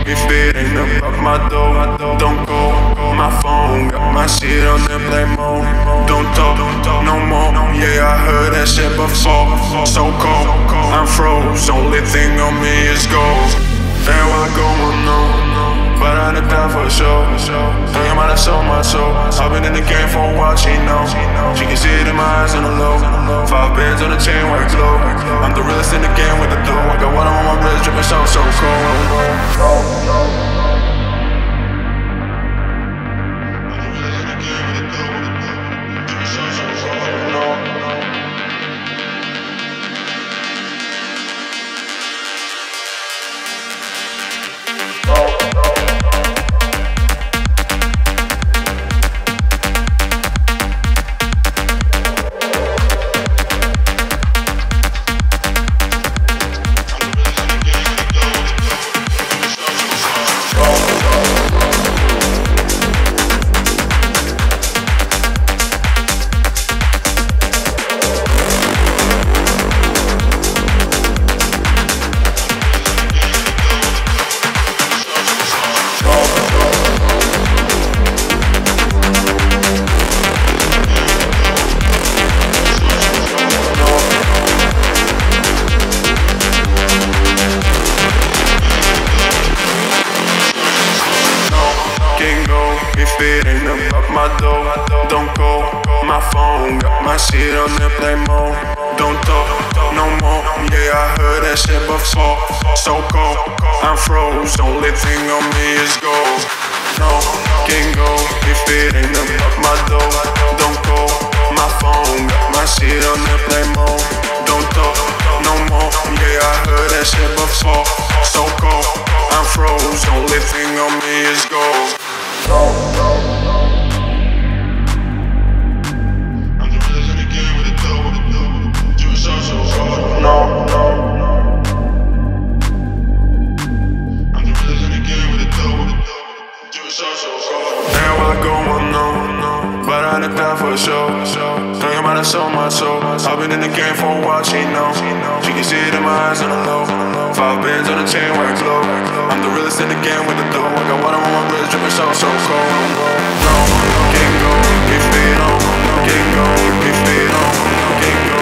if it ain't about my dough, don't go. My phone got my shit on airplane mode. Don't talk no more. Yeah, I heard that shit before. So cold, I'm froze. Only thing on me is gold. There I go, but I done die for sure. Thinking about it so much so. I've been in the game for a while, she know. She can see it in my eyes on the low. 5 bands on the chain, white glow. I'm the realest in the game with the dough. I got water on my wrist, dripping so cold. If it ain't about my dough, don't go. My phone got my shit on airplane mode. Don't talk no more. Yeah, I heard that shit before. So cold, I'm froze. Only thing on me is gold. No, can't go. If it ain't about my dough, don't go. My phone got my shit on airplane mode. Don't talk no more. Yeah, I heard that shit before. So cold, I'm froze. Only thing on me is gold. I'm the realest in the game with the dough. Do it so hard. No. I'm the realest in the game with the dough. Do it so hard. Now I go unknown, but I done die for sure. Thinking about it so much so. I've been in the game for a while, she know. She can see it in my eyes on the low. 5 bands on the chain, white glow. I'm the realest in the game with the dough. I got water on my wrist, dripping so cold. No, can't go if they don't. Can't go if they don't. Can't go.